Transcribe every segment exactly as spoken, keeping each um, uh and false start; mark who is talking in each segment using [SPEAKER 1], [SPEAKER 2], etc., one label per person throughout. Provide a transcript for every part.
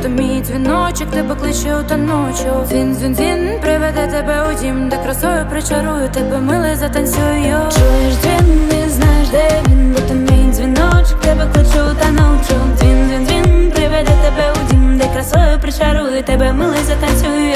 [SPEAKER 1] то мій дзвіночок тебе кличе у та ночу. Дзвін, дзвін, дзвін, приведе тебе у дім, де красою причарую тебе, милий, затанцюю. Чуєш дзвін, не знаєш, де він, бо то мій дзвіночок тебе кличе у та ночу. Дзвін, дзвін, дзвін, приведе тебе у дім, де красою причарую тебе, милий, затанцюю.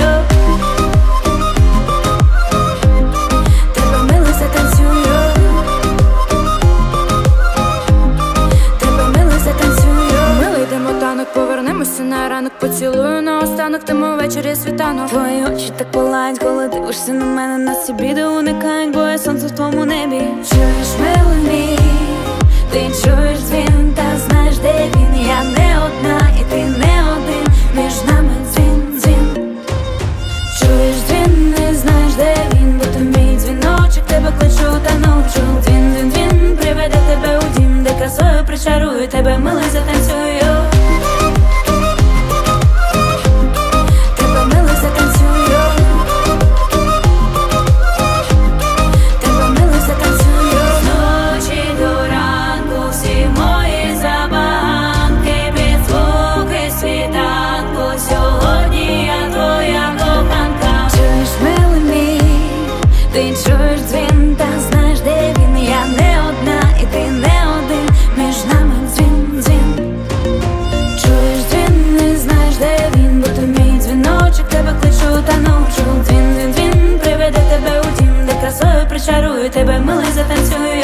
[SPEAKER 1] Повернемося на ранок, поцілую наостанок, тому ввечері світанок. Твої очі так палають, коли дивишся на мене. Нас ці біди уникають, бо я сонце в твоєму небі. Чуєш, милий мій, ти чуєш дзвін, та знаєш, де він. Я не одна, і ти не один, між нами дзвін, дзвін. Чуєш дзвін, не знаєш, де він, бо то мій дзвіночок тебе кличу та ночу. Дзвін, дзвін, дзвін, приведе тебе у дім, де красою причарую тебе, милий, затанцюю. Ти чуєш дзвін, та знаєш, де він. Я не одна, і ти не один, між нами дзвін, дзвін. Чуєш дзвін, не знаєш, де він, бо то мій дзвіночок тебе кличу та ночу. Дзвін, дзвін, дзвін, приведе тебе у дім, де красою причарую тебе, милий, затанцюю.